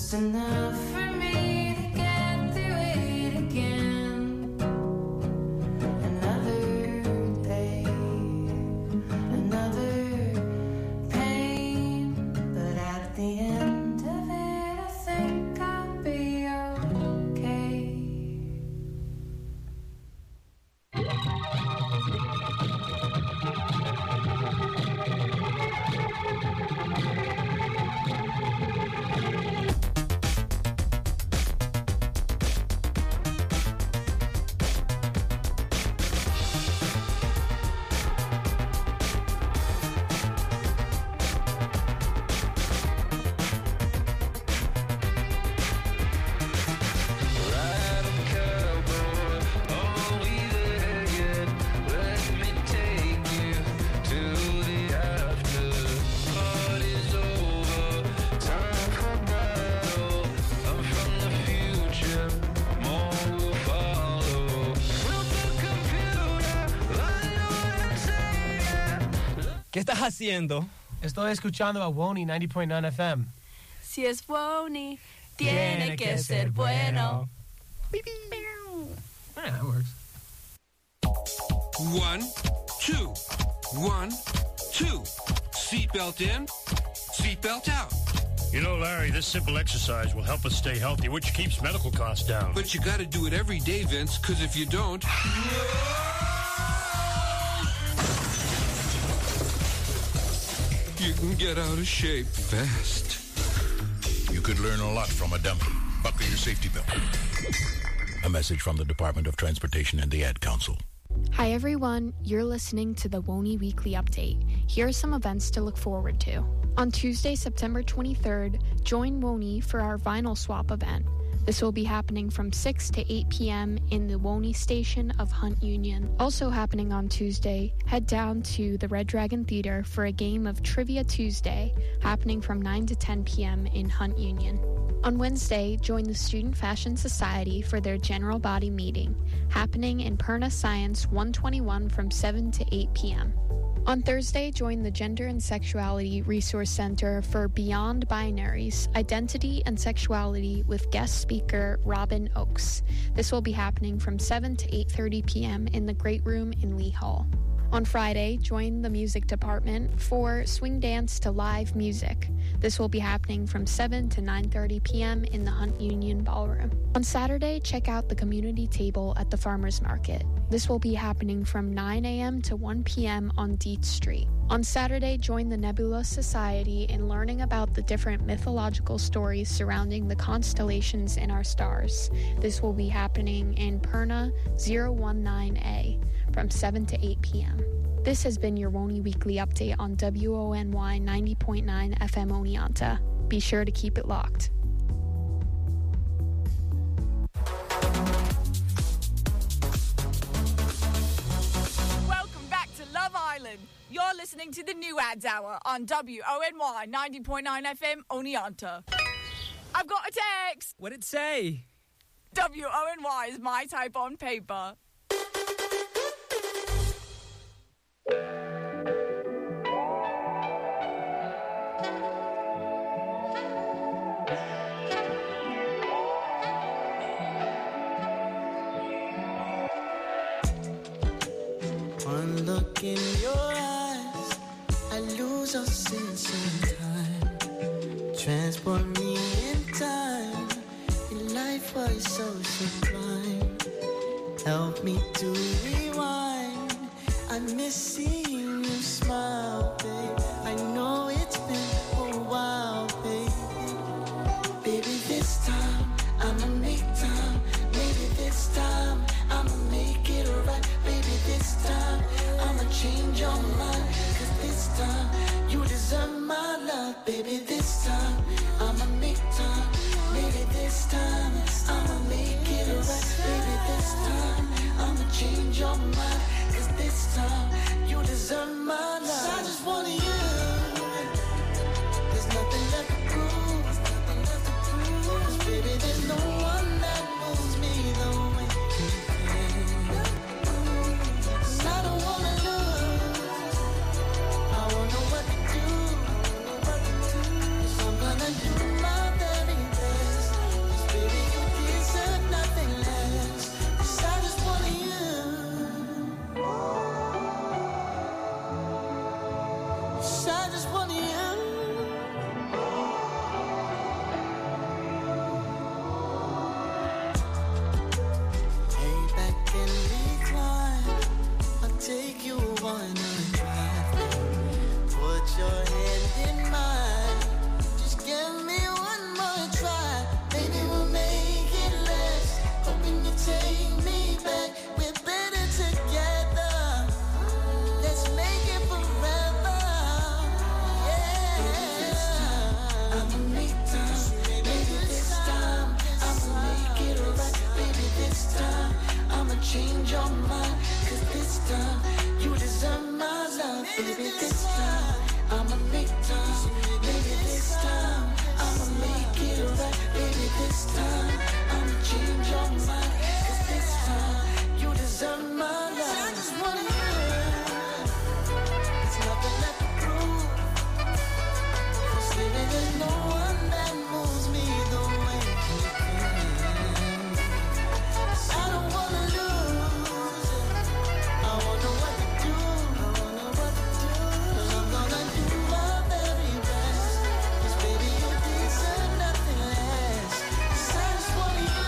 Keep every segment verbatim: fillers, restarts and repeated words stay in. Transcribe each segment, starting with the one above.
just enough for me to get through it again. Another day, another pain, but at the end of it, I think I'll be okay. ¿Qué estás haciendo? Estoy escuchando a Wony ninety point nine F M. Si es Wony, tiene, tiene que, que ser bueno. bueno. Yeah, that works. One, two, one, two. Seatbelt in, seatbelt out. You know, Larry, this simple exercise will help us stay healthy, which keeps medical costs down. But you gotta do it every day, Vince, because if you don't... you can get out of shape fast. You could learn a lot from a dummy. Buckle your safety belt. A message from the Department of Transportation and the Ad Council. Hi everyone, you're listening to the Wony Weekly Update. Here are some events to look forward to. On Tuesday, September twenty-third, join Wony for our vinyl swap event. This will be happening from six to eight p.m. in the Wony station of Hunt Union. Also happening on Tuesday, head down to the Red Dragon Theater for a game of Trivia Tuesday, happening from nine to ten p.m. in Hunt Union. On Wednesday, join the Student Fashion Society for their general body meeting, happening in Perna Science one twenty-one from seven to eight p.m. On Thursday, join the Gender and Sexuality Resource Center for Beyond Binaries, Identity and Sexuality with guest speaker Robin Oakes. This will be happening from seven to eight thirty p.m. in the Great Room in Lee Hall. On Friday, join the music department for Swing Dance to Live Music. This will be happening from seven to nine thirty p.m. in the Hunt Union Ballroom. On Saturday, check out the community table at the Farmers Market. This will be happening from nine a.m. to one p.m. on Dietz Street. On Saturday, join the Nebula Society in learning about the different mythological stories surrounding the constellations in our stars. This will be happening in Perna zero one nine A from seven to eight p.m. This has been your Wony Weekly Update on W O N Y ninety point nine F M Oneonta. Be sure to keep it locked. Welcome back to Love Island. You're listening to the New Ads Hour on W O N Y ninety point nine F M Oneonta. I've got a text. What'd it say? W O N Y is my type on paper. One look in your eyes, I lose all sense of time. Transport me in time, your life was so sublime. Help me to rewind, I miss seeing you smile, babe. I know it's been a while, baby. Baby, this time, I'ma make time. Maybe this time, I'ma make it alright. Baby, this time, I'ma change your mind. Cause this time, you deserve my love. Baby, this time, I'ma make time. Maybe this time, I'ma make it alright. Baby, this time, I'ma change your mind. Cause this time, you deserve my love. I just wanna I just want you. Lay back and recline. I'll take you on a drive. Put your hand in mine. Just give me one more try. Maybe we'll make it last. Hoping you take me back. We're better together. Let's make it forever. Yeah. I'ma make time. Maybe this time I'ma make it right. Baby, this time I'ma change your mind. Cause this time you deserve my love. Baby, this time I'ma make time. Maybe this time I'ma make it right. Baby, this time I'ma change your mind. Cause this time you deserve my love. I just want you. There's nothing left to prove. Cause baby, there's no one that moves me the way you can. I don't wanna lose. I wanna what to do. I wanna what to do. Cause I'm gonna do my very best. Cause baby, you deserve nothing less. Cause I just want you.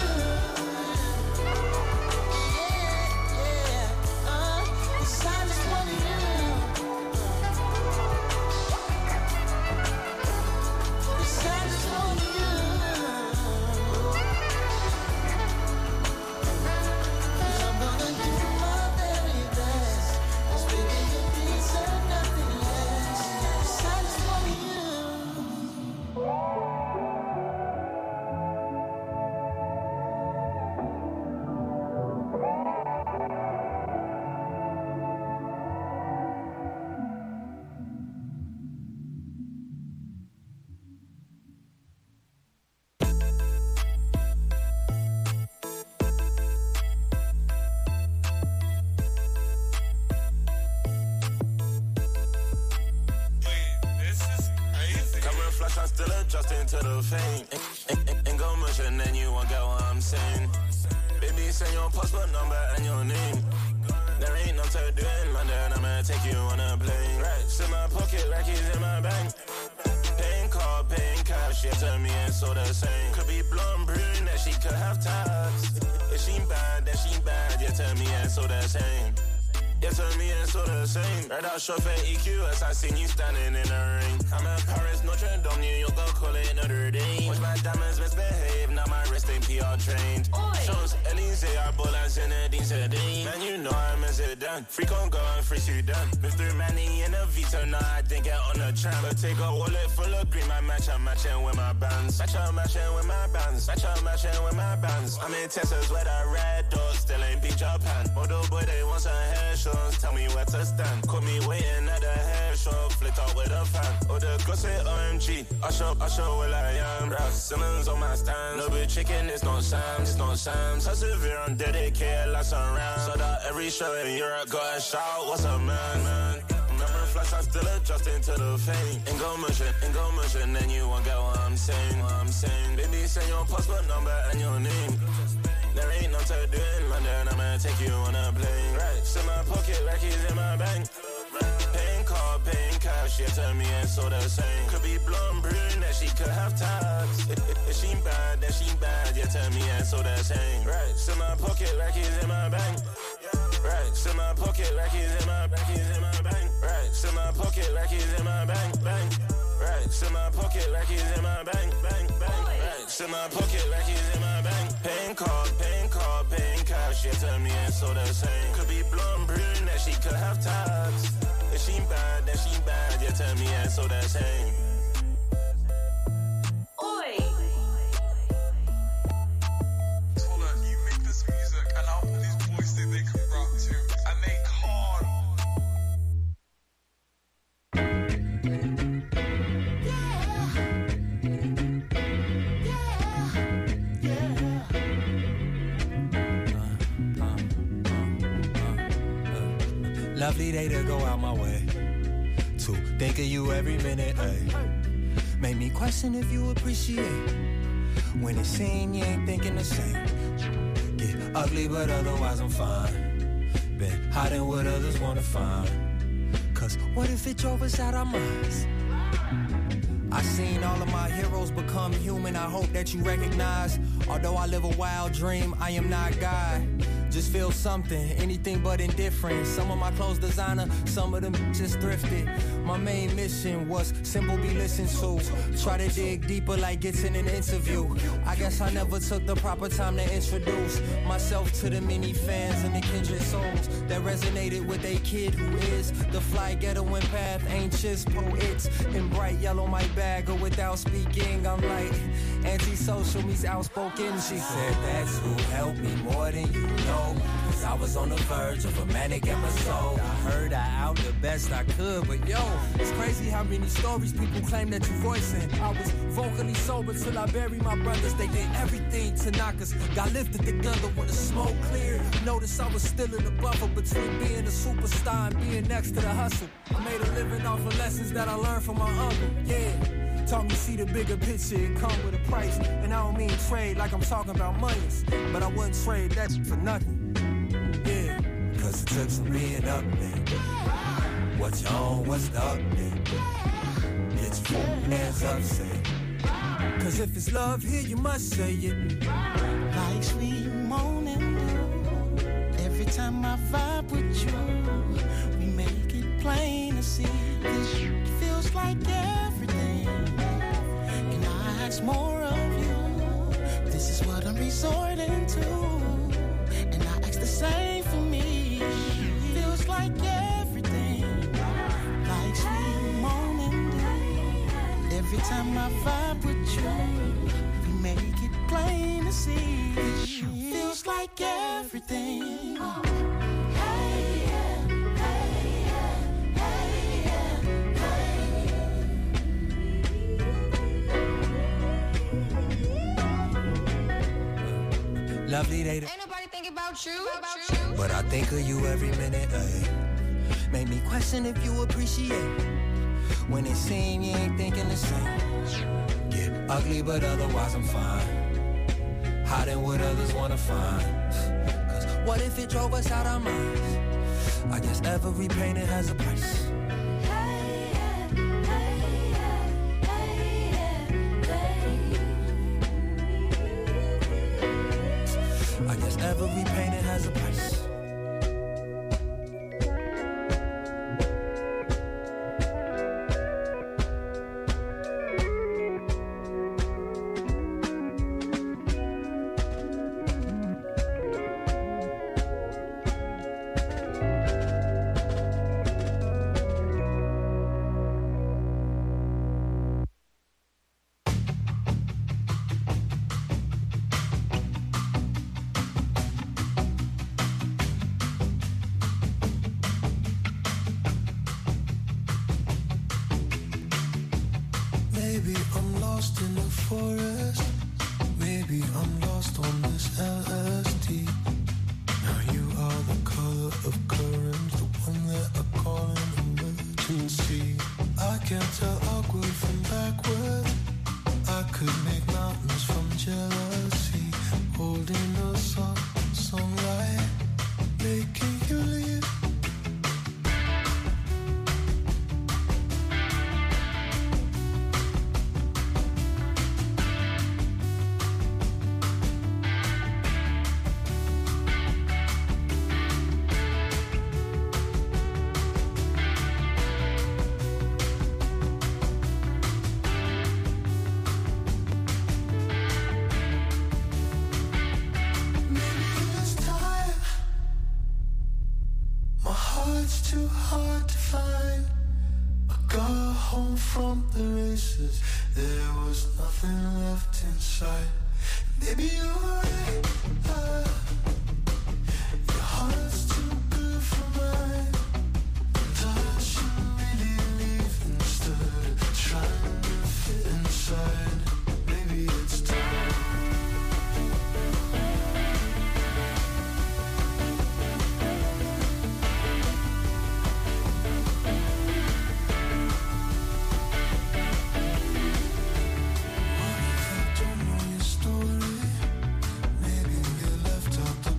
Yeah, yeah, uh, cause I just want you. Cause I just want you. Cause I'm gonna do my very best. Cause baby, you deserve nothing less. Cause I just want you. Camera flash, I'm still adjusting to the fame. Ain't, ain't, ain't go much and then you won't get what I'm saying. Baby, send your passport number and your name. There ain't no to do in London, I'ma take you on a plane. Racks in my pocket, like he's in my bank. Paying card, paying cash, yeah, to me it's all the same. Could be blonde, brunette, she could have tabs. If she bad, then she bad, yeah, to me it's all the same. Yeah, to me it's all the same. Right out chauffeur E Q as I seen you standing in the rain. I'm in Paris, Notre Dame, New York, go call it Notre Dame. Watch my diamonds misbehave, now my wrist ain't P R trained. Shows Elysee, I ball as Zinedine Zidane. Man, you know I'm a Zidane. Freak on go and free Sudan. Mister Manny in a Vito, nah, I didn't get on the tram. But take a wallet full of green, my match, I'm matching with my bands. Match, I'm matching with my bands. Match, I'm matching with my bands. I'm in Texas where the red doors still ain't beat Japan. Although boy, they want some hair shows. Tell me where to stand. Caught me waiting at the hair shop. Flicked out with a fan. Oh, the girl say O M G. I show, I show where I am. Rap Simmons on my stand. No bit chicken, it's not Sam's, it's not Sam's. Persevere, I'm dedicated, like some round. So that every show in Europe got a shout. What's up, man? man? Remember flash, I'm still adjusting to the fame. Ain't go motion, ain't go motion, then you won't get what I'm saying. What I'm saying. Baby, send your passport number and your name. There ain't no to do in London, I'ma take you on a plane. Racks in my pocket, like he's in my bank. Paying card, paying cash, yeah, to me it's all the same. Could be blonde, brunette, she could have tabs. If, if, if she bad, then she bad, yeah, to me it's all the same. Racks in my pocket, like he's in my bank. Racks in my pocket, like he's in my bank, he's in my bank. Racks in my pocket, like he's in my bank, bank. Racks in my pocket, like he's in my bank, bank, bank. Racks in my pocket, like he's in my bank. Paying card, paying card, paying cash, yeah, to me it's all the same. Could be blonde, brunette, she could have tabs. If she bad, then she bad, yeah, to me it's all the same. Oi! Tola, you make this music and I'll put these boys think they can rap too, and they can't. Lovely day to go out my way. To think of you every minute, ayy. Made me question if you appreciate when it's seen you ain't thinking the same. Get ugly, but otherwise I'm fine. Been hiding what others wanna find. Cause what if it drove us out our minds? I seen all of my heroes become human. I hope that you recognize, although I live a wild dream, I am not God. Just feel something, anything but indifferent. Some of my clothes designer, some of them just thrifted. My main mission was simple, be listened to. Try to dig deeper like it's in an interview. I guess I never took the proper time to introduce myself to the many fans and the kindred souls that resonated with a kid who is the fly ghetto and path, anxious poets in bright yellow my bag, or without speaking I'm like antisocial meets outspoken. She said that's who helped me more than you know. Cause I was on the verge of a manic episode. I heard I out the best I could, but yo, it's crazy how many stories people claim that you voicing. I was vocally sober till I buried my brothers. They did everything to knock us. Got lifted together when the smoke cleared. Noticed I was still in the buffer between being a superstar and being next to the hustle. I made a living off of lessons that I learned from my uncle. Yeah. Taught me see the bigger picture, it come with a price. And I don't mean trade like I'm talking about monies, but I wouldn't trade that for nothing. Yeah, cause it took some being up there. What you own, what's the up there? Get your hands up, say. Cause if it's love here, you must say it. Like sweet morning dew. Every time I vibe with you, we make it plain to see. This feels like everything. Can I ask more of you? This is what I'm resorting to. And I ask the same for me. Feels like everything. Like sweet morning dew. Every time I vibe with you, we make it plain to see. This feels like everything. Lovely day. Ain't nobody thinking about you, about you. But I think of you every minute, ayy. Make me question if you appreciate when it seems you ain't thinking the same. Get ugly, but otherwise I'm fine. Hiding what others wanna find. Cause what if it drove us out our minds? I guess every painting has a price. I guess every painting has a price. Maybe we're left out.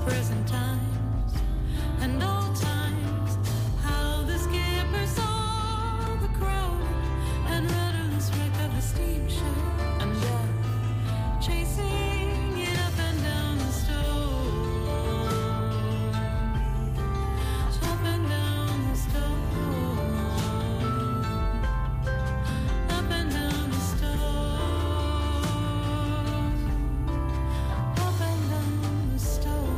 present times and old times, how the skipper saw the crowd and rudderless wreck of the steamship, and death chasing it up and down the stone, up and down the stone, up and down the stone, up and down the stone.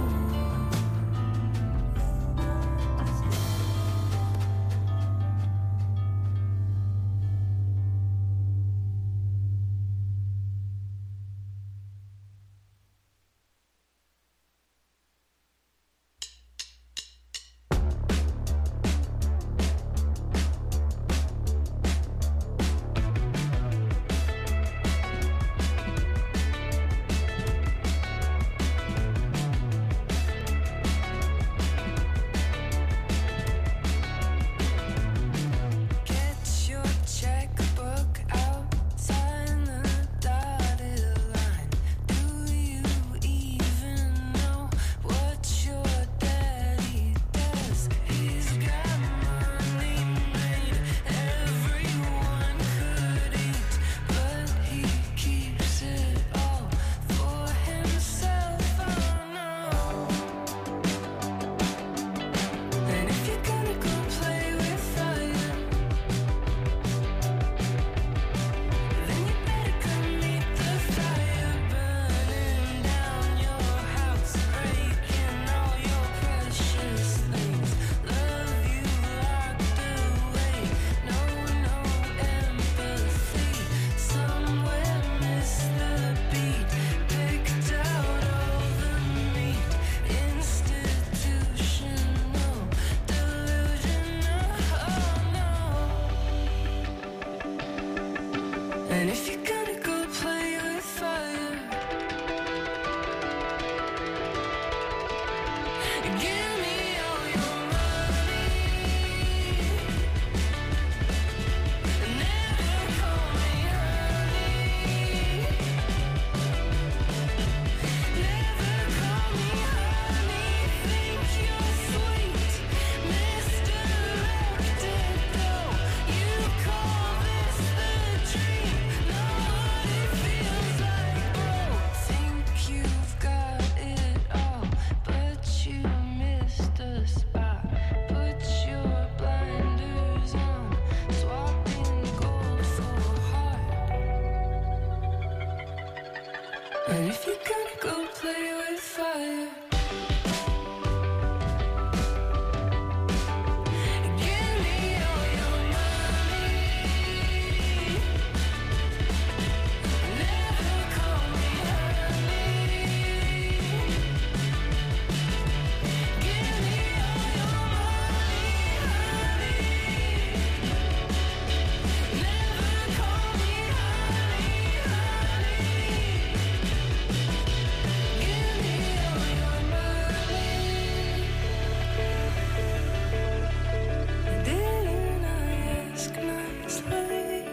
Get your checkbook out, sign the dotted line. Do you even know what your daddy does? He's got money made everyone could eat, but he keeps it all for himself. Oh no. And if you're gonna go play with fire, then you better come meet the fire, burning down your house, breaking all your precious things. Love you locked away, no, no empathy. Somewhere miss the beat, picked out all the meat. Institutional, delusional, oh no. And if you're gonna go play with fire, give me all your money. Never call me honey. Never call me honey. Think you're sweet, misdirected though. You call this the dream. Know what it feels like, bro. Think you've got it all, but you missed a spot. Put your blinders on, swapping gold for heart. And if you're gonna go play with fire, give me all your money. Never call me honey. Give me all your money, honey. Never call me honey, honey. Give me all your money. Didn't I ask nicely?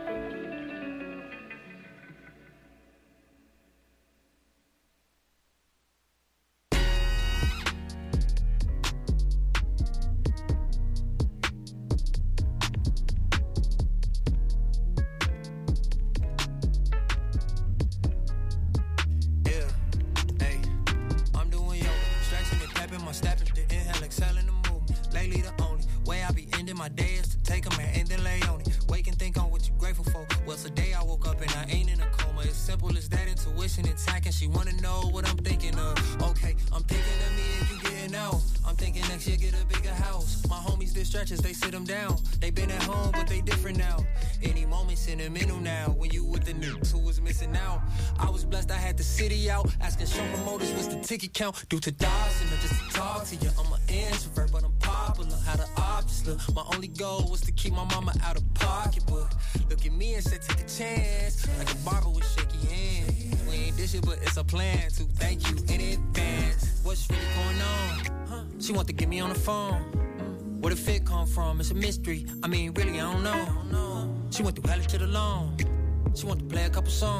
Yeah, hey, I'm doing yoga, stretching and clapping my stepping, the inhale, exhaling the movement. Lately, the only way I be ending my day is to take a man and then lay on it. Wake and think on what you grateful for. Well, today I woke up and I ain't in a coma. It's simple as that, intuition attacking. She wanna know what I'm thinking of. Okay, I'm thinking of me and you getting out. I'm thinking next year get a bigger house. My homies did stretches, they sit them down. They been at home, but they different now. Any moment sentimental now. When you with the niggas who was missing out. I was blessed, I had the city out. Asking show promoters what's the ticket count. Due to dollars and just to talk to you. I'm an introvert, but I'm popular. How the options look. My only goal was to keep my mama out of pocket. But look at me and said take a chance. Like a barber with shaky hands. We ain't this shit, but it's a plan to thank you in advance. What's really going on? Huh? She want to get me on the phone. Where the fit come from? It's a mystery. I mean, really, I don't know. She went through hell to the loan. She want to play a couple songs.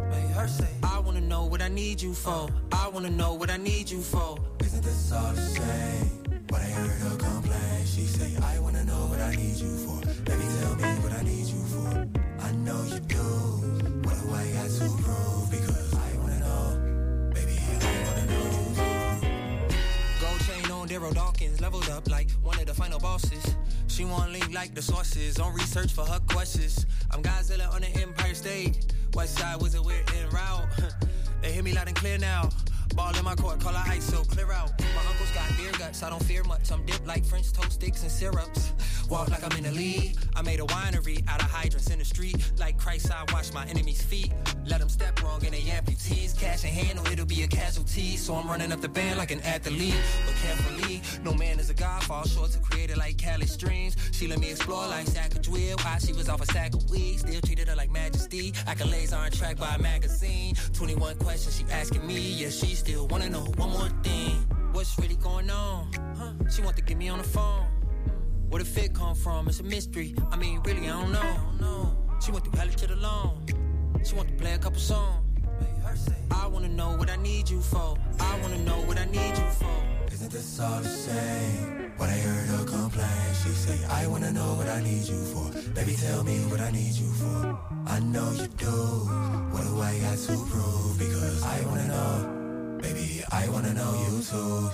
Make her say, I wanna know what I need you for. I wanna know what I need you for. Isn't this all the same? When I heard her complain, she say, I wanna know what I need you for. Baby, tell me what I need you for. I know you do. What do I got to prove? Because I wanna know. Baby, I wanna know you too. Gold chain on Daryl Dawkins, leveled up like one of the final bosses. She want link like the sources, on research for her questions. I'm Godzilla on the Empire State. West side was a weird en route. They hear me loud and clear now. Ball in my court, call her I S O, clear out. My uncle's got beer guts, I don't fear much. I'm dipped like French toast sticks and syrups. Walk like I'm in the league. I made a winery out of hydrants in the street. Like Christ, I wash my enemies' feet. Let them step wrong and they amputees. Cash in hand or it'll be a casualty. So I'm running up the band like an athlete. But carefully, no man is a god. Fall short to create it like Cali Streams. She let me explore like Sacagawea. While she was off a sack of weed. Still treated her like majesty. Accolades aren't tracked by a magazine. twenty-one questions she asking me. Yeah, she still wanna know one more thing. What's really going on? Huh? She want to get me on the phone. Where the fit come from? It's a mystery. I mean, really, I don't know. I don't know. She went through hell to the loan. She want to play a couple songs. I wanna know what I need you for. I wanna know what I need you for. Isn't this all the same? When I heard her complain, she say, I wanna know what I need you for. Baby, tell me what I need you for. I know you do. What do I got to prove? Because I wanna know. Baby, I wanna know you too.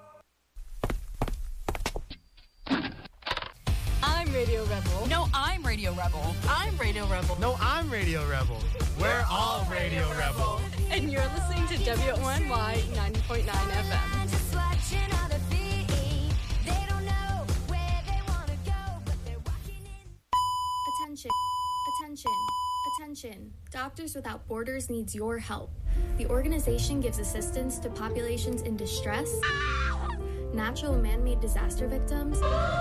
I'm Radio Rebel. No, I'm Radio Rebel. I'm Radio Rebel. No, I'm Radio Rebel. We're all Radio Rebel. And you're listening to W O N Y ninety point nine F M. Just watching all the V E. They don't know where they want to go, but they're walking in. Attention, attention, attention. Doctors Without Borders needs your help. The organization gives assistance to populations in distress, natural and man-made disaster victims,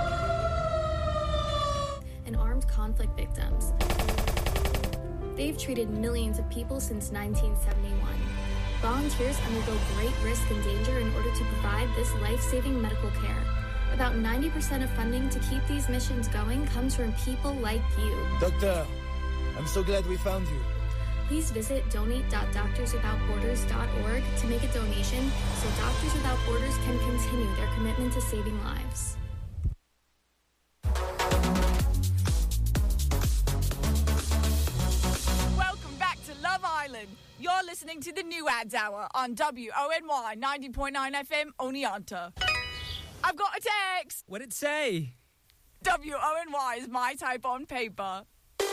and armed conflict victims. They've treated millions of people since nineteen seventy-one. Volunteers undergo great risk and danger in order to provide this life-saving medical care. About ninety percent of funding to keep these missions going comes from people like you. Doctor, I'm so glad we found you. Please visit donate dot doctors without borders dot org to make a donation so Doctors Without Borders can continue their commitment to saving lives. Welcome back to Love Island. You're listening to the New Ads Hour on W O N Y ninety point nine F M Oneonta. I've got a text. What'd it say? W O N Y is my type on paper.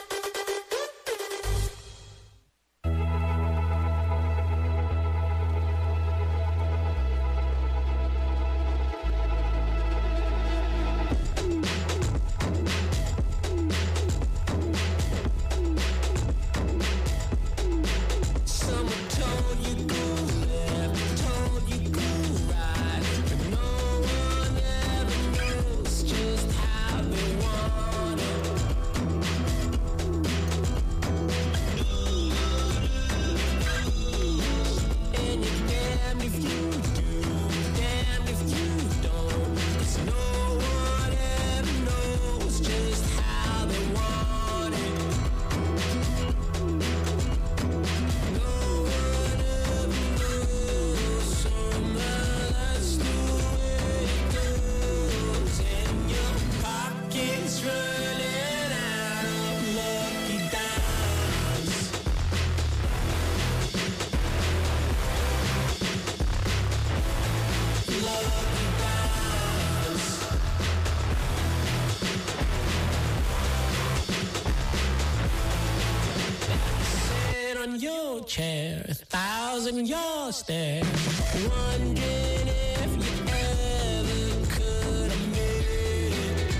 Chair, a thousand yards stare, wondering if you ever could have made it.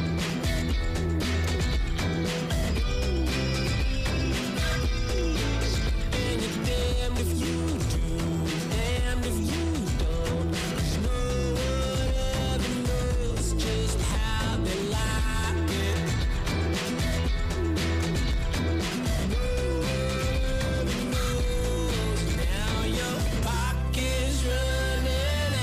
And you're damned if you do, damned if you don't. 'Cause no one ever knows just how they like it. Now your pocket's running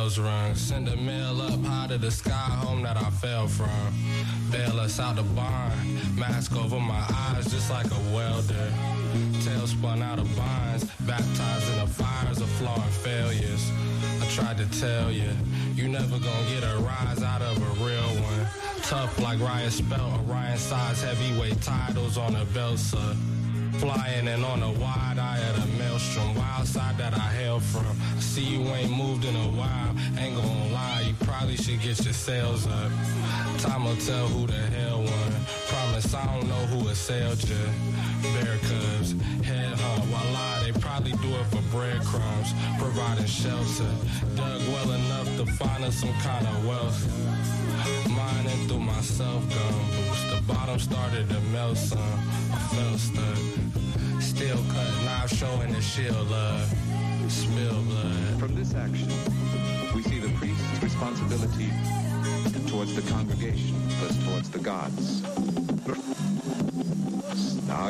bells rung. Send a mail up high to the sky, home that I fell from. Bail us out the barn, mask over my eyes just like a welder. Tail spun out of binds, baptized in the fires of flaw and failures. I tried to tell you, you never gonna get a rise out of a real one. Tough like Ryan Spelt, Orion size heavyweight titles on a belt, sir. Flying and on a wide eye at a maelstrom, wild side that I hail from. I see you ain't moved in a while, ain't gonna lie, you probably should get your sales up. Time will tell who the hell won. Promise I don't know who assailed you. Bear cubs, head hunt, voila, they probably do it for breadcrumbs, providing shelter. Dug well enough to find us some kind of wealth. Mining through my self-gun boots, the bottom started to melt some. I felt stuck. Still cut knife showing the shield love. Spill blood. From this action, we see the priest's responsibility towards the congregation, thus towards the gods. Now,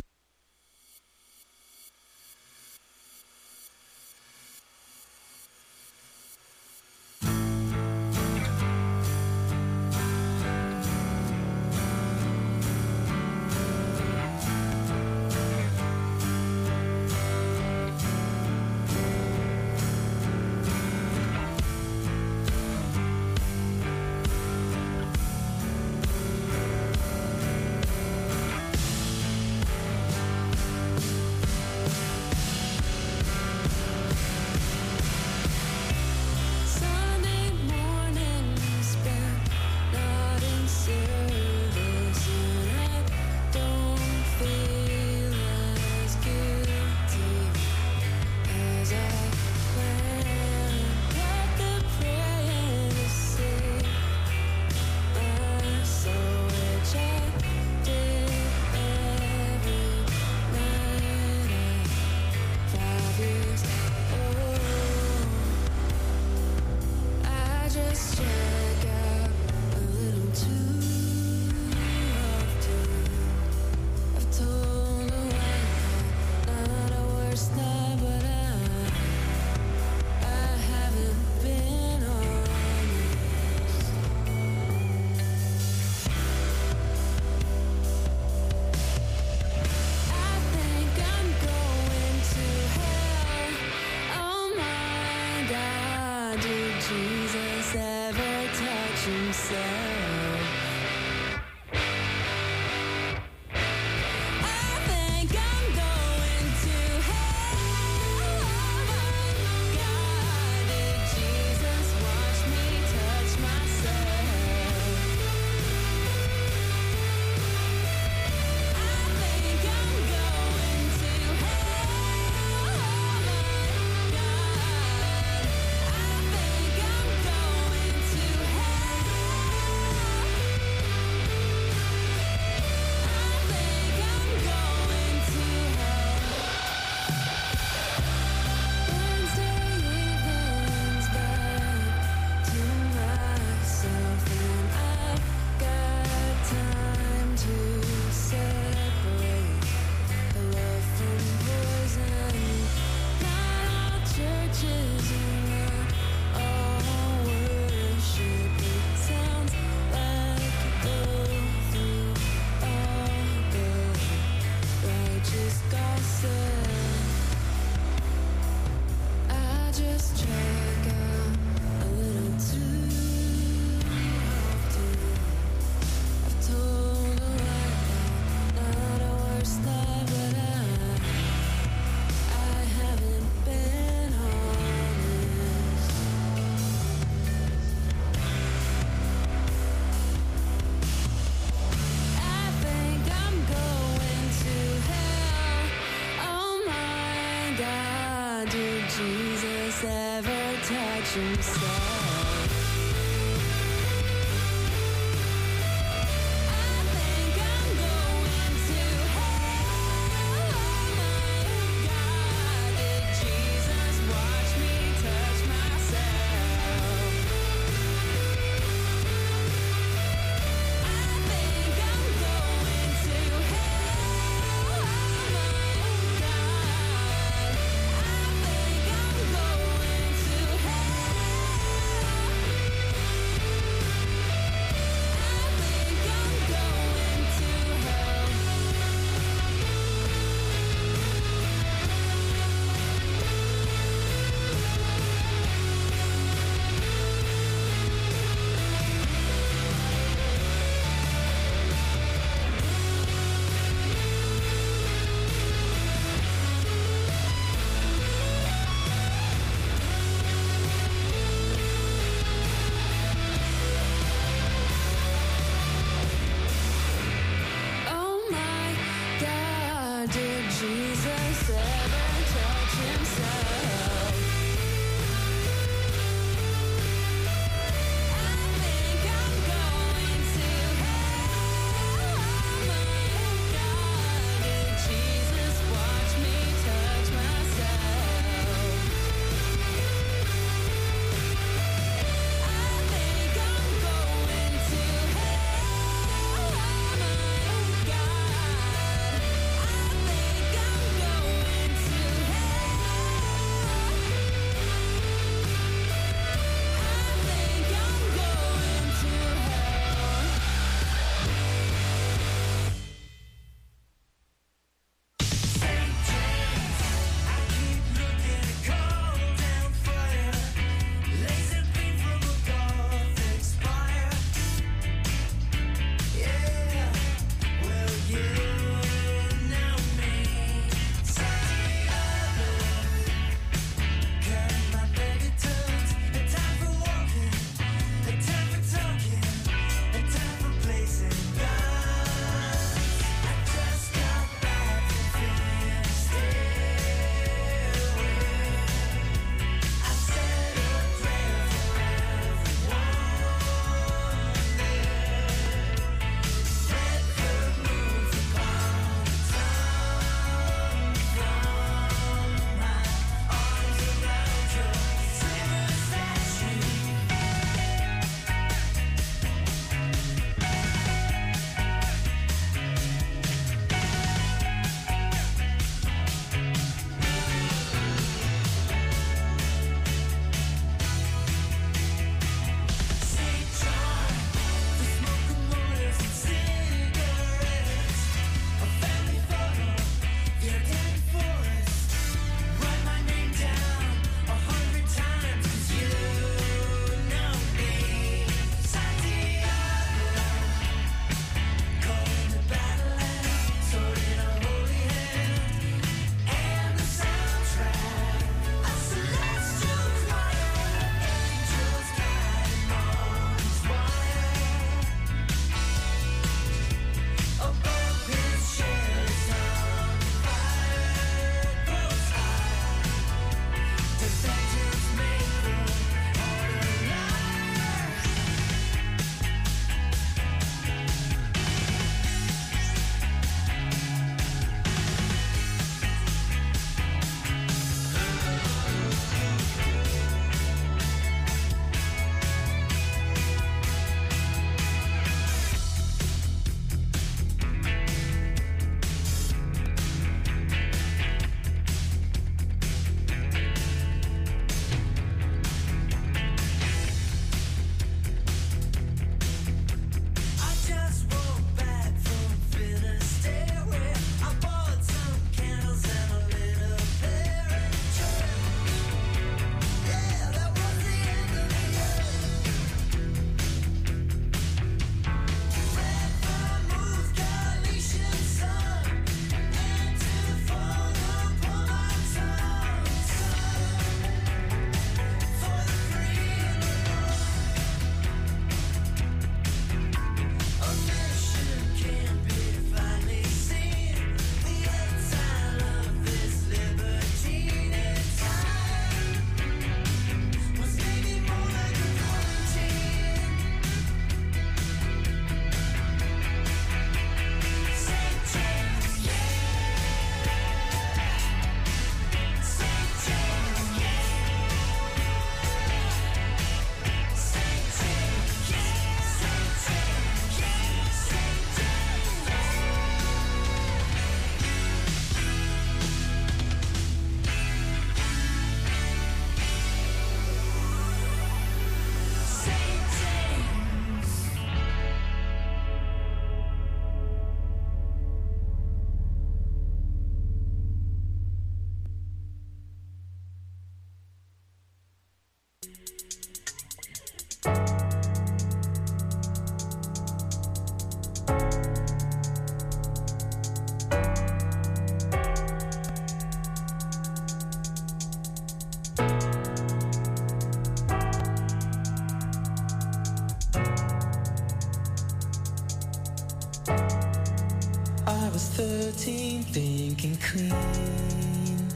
seventeen, thinking clean.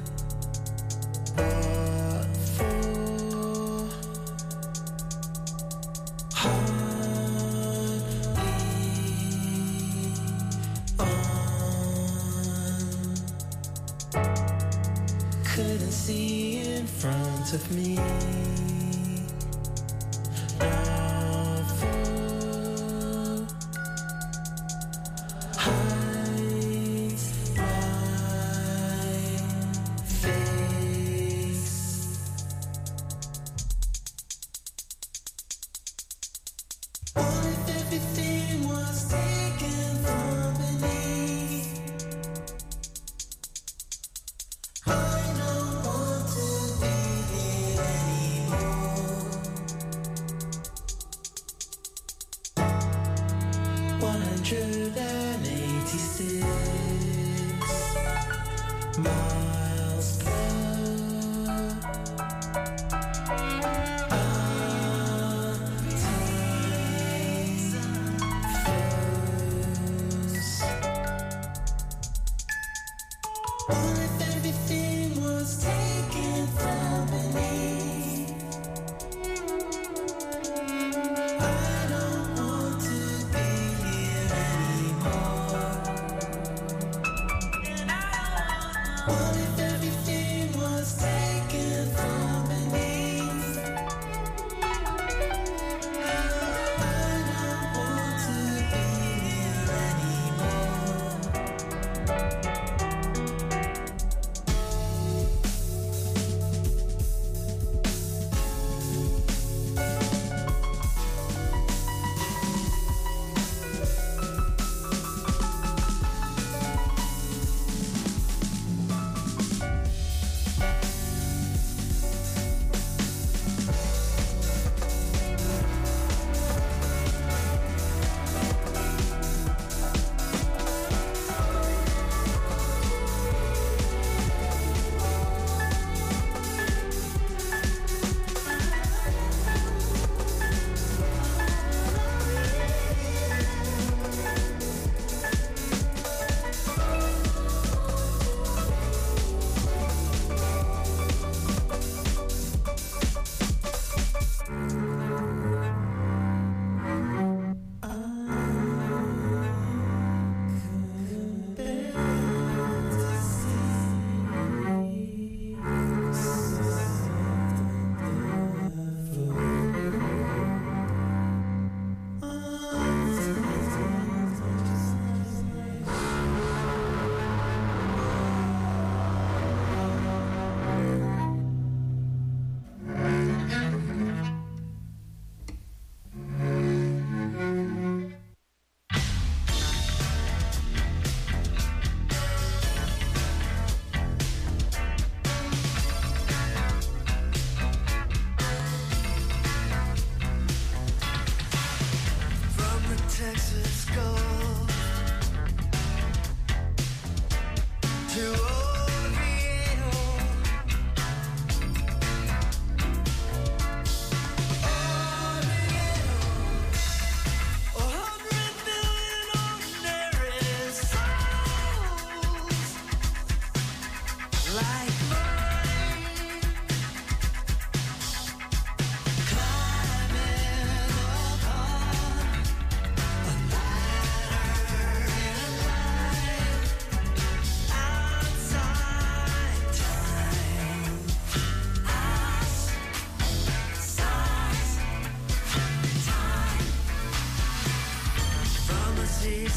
What for? Hardly on. Couldn't see in front of me.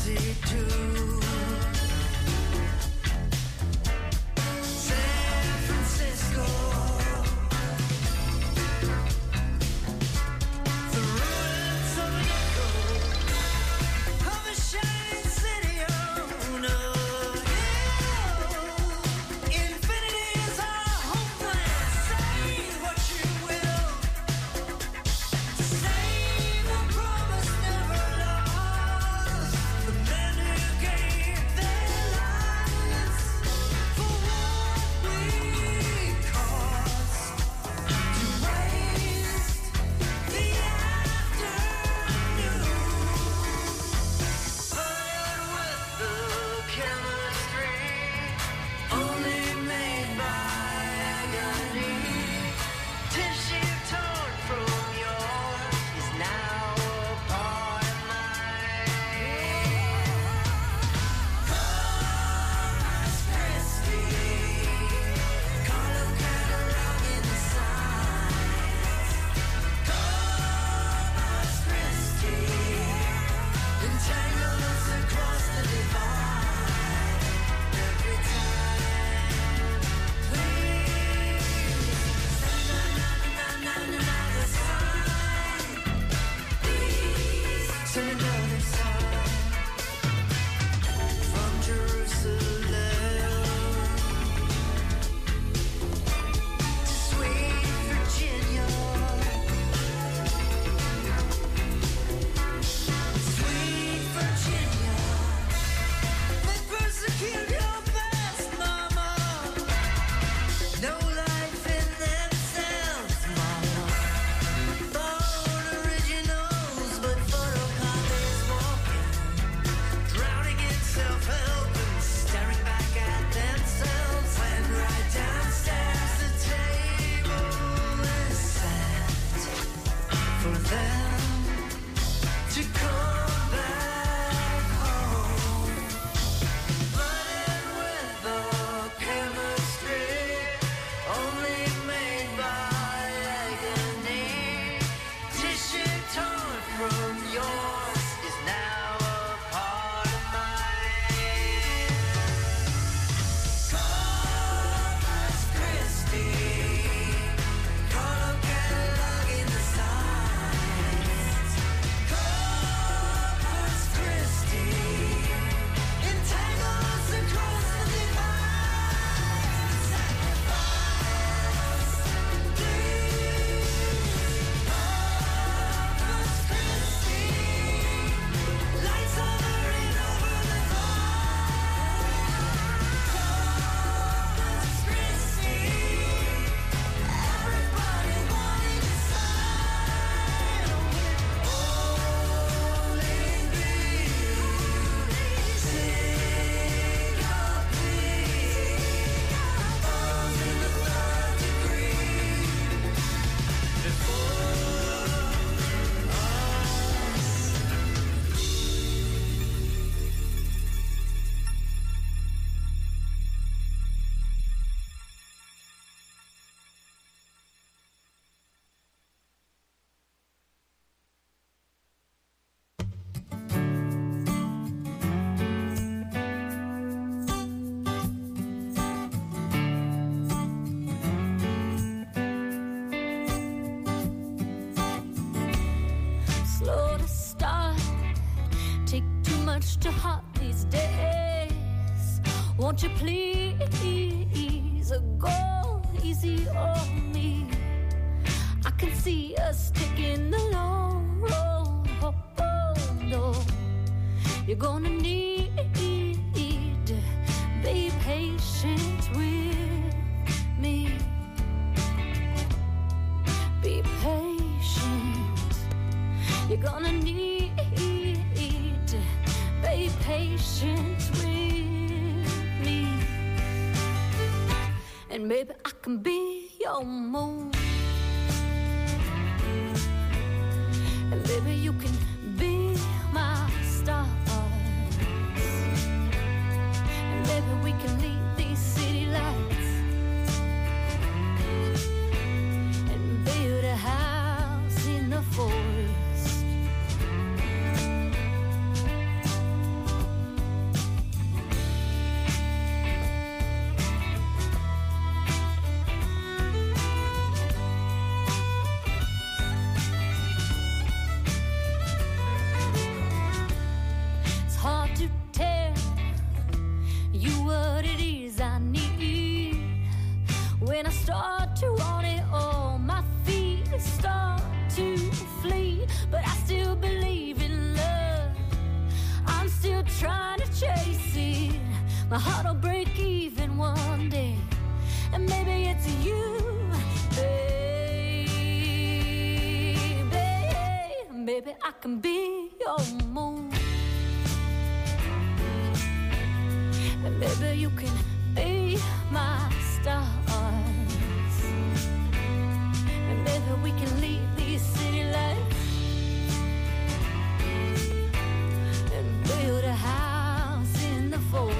San too hot these days. Won't you please go easy on me? I can see us taking the long road. Oh, oh, no. You're gonna need, be patient with me. Be patient. You're gonna need, be patient with me. And maybe I can be your moon. And baby, you can be my stars. And baby, we can leave these city lights and build a house in the forest. When I start to want it all, my feet start to flee. But I still believe in love. I'm still trying to chase it. My heart will break even one day. And maybe it's you, baby. Baby, I can be your moon. And baby, you can be my stars. And maybe we can leave these city lights and build a house in the forest.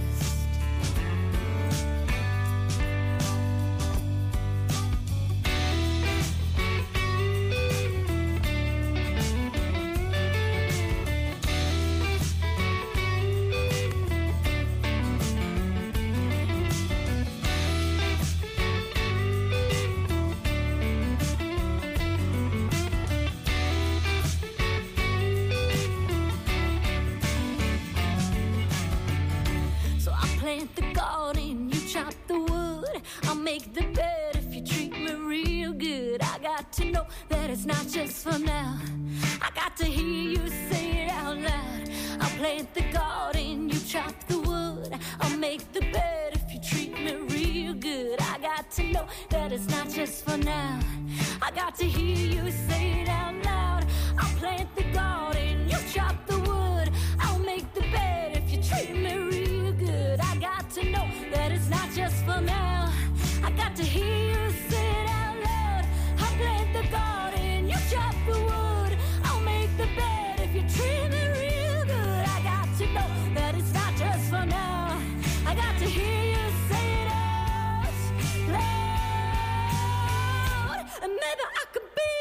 Make the bed if you treat me real good. I got to know that it's not just for now. I got to hear you say it out loud. I'll plant the garden, you chop the wood. I'll make the bed if you treat me real good. I got to know that it's not just for now. I got to hear you say it out loud. I'll plant the garden, you chop the wood. I'll make the bed if you treat me real good. I got to know that it's not just for now. I got to hear you say it out loud. I'll plant the garden, you chop the wood. I'll make the bed if you treat me real good. I got to know that it's not just for now. I got to hear you say it out loud. And maybe I could be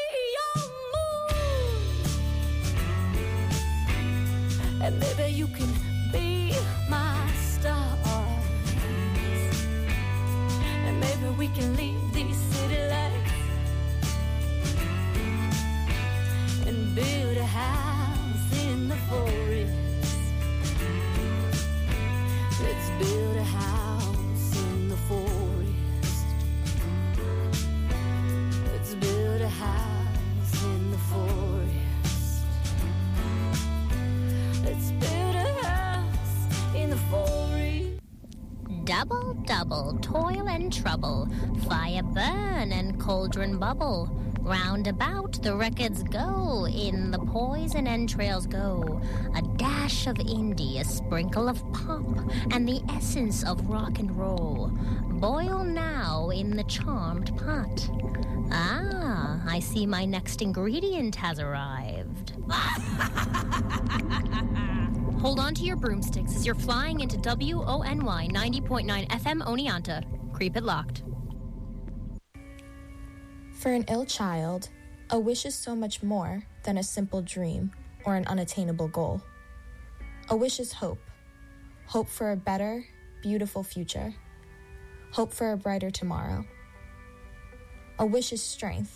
your moon. And maybe you can be my star. Maybe we can leave these city lights and build a house in the forest. Let's build a house in the forest. Let's build a house in the forest. Let's build a house in the forest. Double, double, toil and trouble, fire burn and cauldron bubble. Round about the records go, in the poison entrails go. A dash of indie, a sprinkle of pop, and the essence of rock and roll. Boil now in the charmed pot. Ah, I see my next ingredient has arrived. Hold on to your broomsticks as you're flying into W O N Y ninety point nine F M Oneonta. Creep it locked. For an ill child, a wish is so much more than a simple dream or an unattainable goal. A wish is hope. Hope for a better, beautiful future. Hope for a brighter tomorrow. A wish is strength.